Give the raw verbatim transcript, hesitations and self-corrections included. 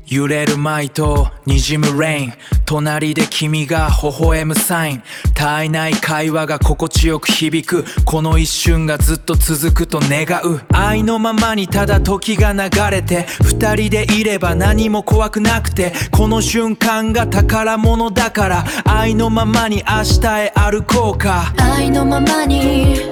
揺れるマイと滲むレイン、隣で君が微笑むサイン、絶えない会話が心地よく響く、この一瞬がずっと続くと願う。愛のままにただ時が流れて、二人でいれば何も怖くなくて、この瞬間が宝物だから、愛のままに明日へ歩こうか。 愛のままに